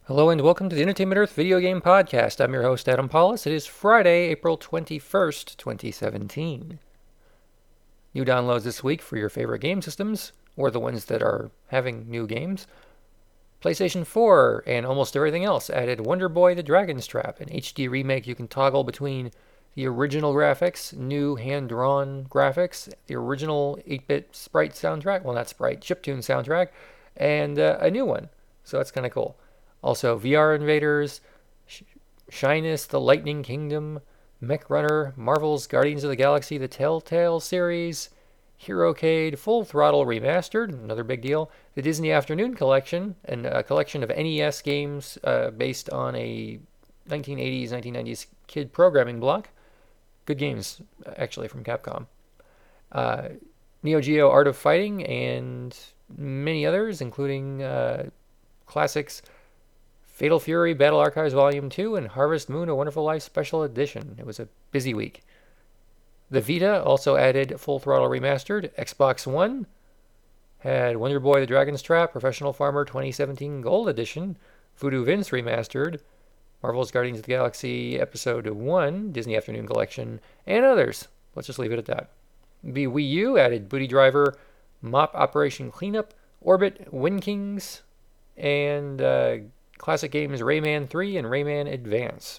Hello and welcome to the Entertainment Earth Video Game Podcast. I'm your host, Adam Paulus. It is Friday, April 21st, 2017. New downloads this week for your favorite game systems, or the ones that are having new games. PlayStation 4 and almost everything else added Wonder Boy the Dragon's Trap, an HD remake you can toggle between the original graphics, new hand-drawn graphics, the original 8-bit Sprite soundtrack, well not Sprite, chiptune soundtrack, and a new one. So that's kind of cool. Also, VR Invaders, Shyness, The Lightning Kingdom, Mech Runner, Marvel's Guardians of the Galaxy, the Telltale series, HeroCade, Full Throttle Remastered, another big deal, the Disney Afternoon Collection, and a collection of NES games based on a 1980s, 1990s kid programming block. Good games, actually, from Capcom. Neo Geo Art of Fighting, and many others, including classics Fatal Fury, Battle Archives Volume 2, and Harvest Moon, A Wonderful Life Special Edition. It was a busy week. The Vita also added Full Throttle Remastered. Xbox One had Wonder Boy the Dragon's Trap, Professional Farmer 2017 Gold Edition, Voodoo Vince Remastered, Marvel's Guardians of the Galaxy Episode 1, Disney Afternoon Collection, and others. Let's just leave it at that. The Wii U added Booty Driver, Mop Operation Cleanup, Orbit, Wind Kings, and classic games Rayman 3 and Rayman Advance.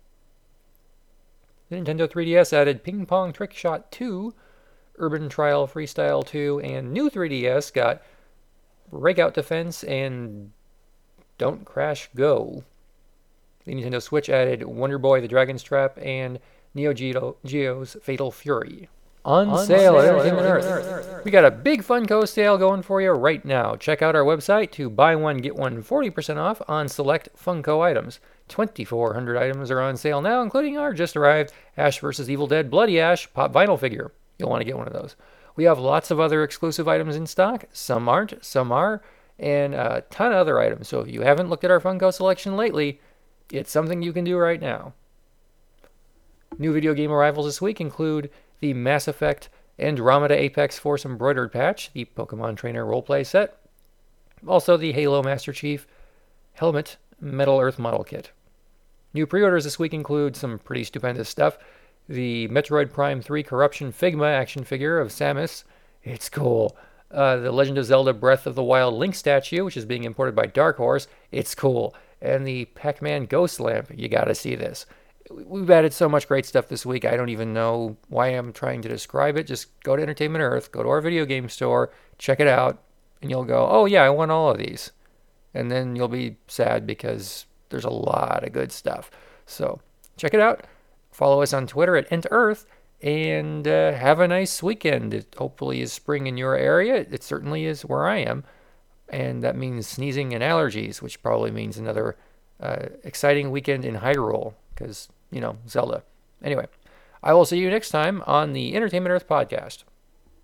The Nintendo 3DS added Ping Pong Trick Shot 2, Urban Trial Freestyle 2, and new 3DS got Breakout Defense and Don't Crash Go. The Nintendo Switch added Wonder Boy the Dragon's Trap and Neo Geo's Fatal Fury. On sale at Entertainment Earth. We got a big Funko sale going for you right now. Check out our website to buy one, get one 40% off on select Funko items. 2,400 items are on sale now, including our just arrived Ash vs. Evil Dead Bloody Ash pop vinyl figure. You'll want to get one of those. We have lots of other exclusive items in stock. Some aren't, some are, and a ton of other items. So if you haven't looked at our Funko selection lately, it's something you can do right now. New video game arrivals this week include the Mass Effect Andromeda Apex Force Embroidered Patch, the Pokemon Trainer Roleplay Set, also the Halo Master Chief Helmet Metal Earth Model Kit. New pre-orders this week include some pretty stupendous stuff. The Metroid Prime 3 Corruption Figma action figure of Samus. It's cool. The Legend of Zelda Breath of the Wild Link statue, which is being imported by Dark Horse. It's cool. And the Pac-Man Ghost Lamp. You gotta see this. We've added so much great stuff this week, I don't even know why I'm trying to describe it. Just go to Entertainment Earth, go to our video game store, check it out, and you'll go, oh yeah, I want all of these. And then you'll be sad because there's a lot of good stuff. So check it out. Follow us on Twitter at EntEarth, and have a nice weekend. It hopefully is spring in your area. It certainly is where I am. And that means sneezing and allergies, which probably means another exciting weekend in Hyrule, because Zelda. Anyway, I will see you next time on the Entertainment Earth podcast.